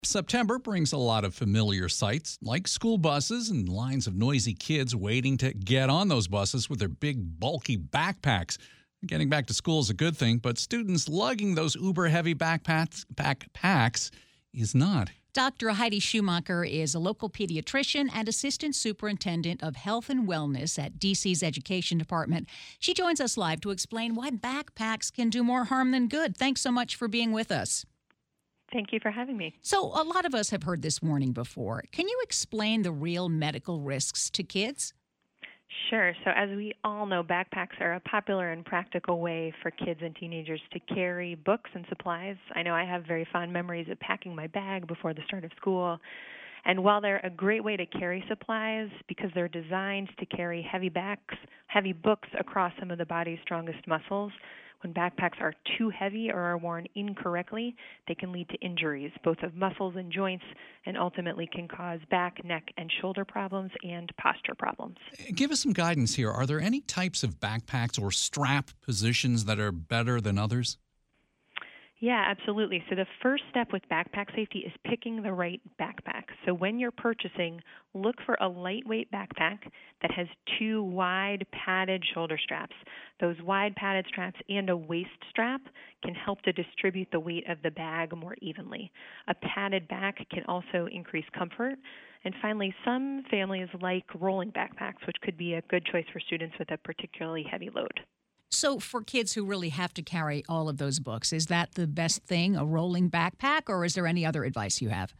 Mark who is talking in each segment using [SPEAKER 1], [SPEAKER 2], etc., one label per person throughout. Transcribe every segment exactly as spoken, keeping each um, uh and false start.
[SPEAKER 1] September brings a lot of familiar sights like school buses and lines of noisy kids waiting to get on those buses with their big, bulky backpacks. Getting back to school is a good thing, but students lugging those uber heavy backpacks, backpacks is not.
[SPEAKER 2] Doctor Heidi Schumacher is a local pediatrician and assistant superintendent of health and wellness at D C's Education Department. She joins us live to explain why backpacks can do more harm than good. Thanks so much for being with us.
[SPEAKER 3] Thank you for having me.
[SPEAKER 2] So, a lot of us have heard this warning before. Can you explain the real medical risks to kids?
[SPEAKER 3] Sure. So as we all know, backpacks are a popular and practical way for kids and teenagers to carry books and supplies. I know I have very fond memories of packing my bag before the start of school. And while they're a great way to carry supplies because they're designed to carry heavy backs, heavy books across some of the body's strongest muscles, when backpacks are too heavy or are worn incorrectly, they can lead to injuries, both of muscles and joints, and ultimately can cause back, neck, and shoulder problems and posture problems.
[SPEAKER 1] Give us some guidance here. Are there any types of backpacks or strap positions that are better than others?
[SPEAKER 3] Yeah, absolutely. So the first step with backpack safety is picking the right backpack. So when you're purchasing, look for a lightweight backpack that has two wide padded shoulder straps. Those wide padded straps and a waist strap can help to distribute the weight of the bag more evenly. A padded back can also increase comfort. And finally, some families like rolling backpacks, which could be a good choice for students with a particularly heavy load.
[SPEAKER 2] So for kids who really have to carry all of those books, is that the best thing, a rolling backpack, or is there any other advice you have?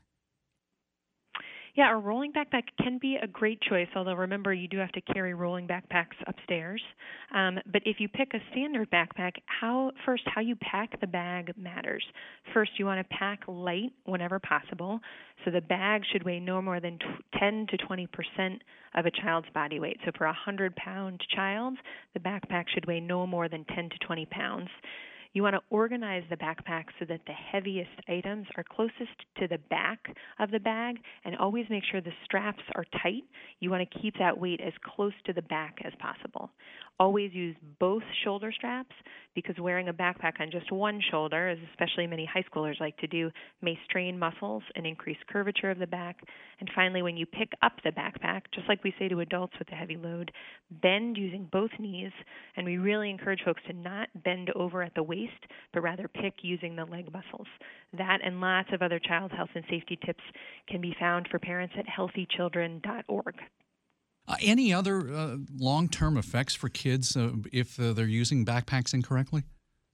[SPEAKER 3] Yeah, a rolling backpack can be a great choice, although remember you do have to carry rolling backpacks upstairs. Um, but if you pick a standard backpack, how first how you pack the bag matters. First, you want to pack light whenever possible, so the bag should weigh no more than ten to twenty percent of a child's body weight. So for a one hundred pound child, the backpack should weigh no more than ten to twenty pounds. You want to organize the backpack so that the heaviest items are closest to the back of the bag, and always make sure the straps are tight. You want to keep that weight as close to the back as possible. Always use both shoulder straps because wearing a backpack on just one shoulder, as especially many high schoolers like to do, may strain muscles and increase curvature of the back. And finally, when you pick up the backpack, just like we say to adults with a heavy load, bend using both knees, and we really encourage folks to not bend over at the waist, but rather pick using the leg muscles. That and lots of other child health and safety tips can be found for parents at healthy children dot org.
[SPEAKER 1] Uh, any other uh, long-term effects for kids uh, if uh, they're using backpacks incorrectly?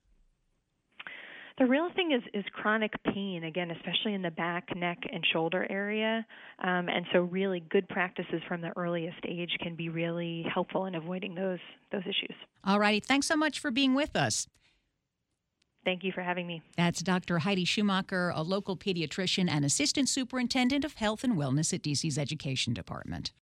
[SPEAKER 3] The real thing is, is chronic pain, again, especially in the back, neck, and shoulder area. Um, and so really good practices from the earliest age can be really helpful in avoiding those, those issues.
[SPEAKER 2] All righty. Thanks so much for being with us.
[SPEAKER 3] Thank you for having me.
[SPEAKER 2] That's Doctor Heidi Schumacher, a local pediatrician and assistant superintendent of health and wellness at D C's Education Department.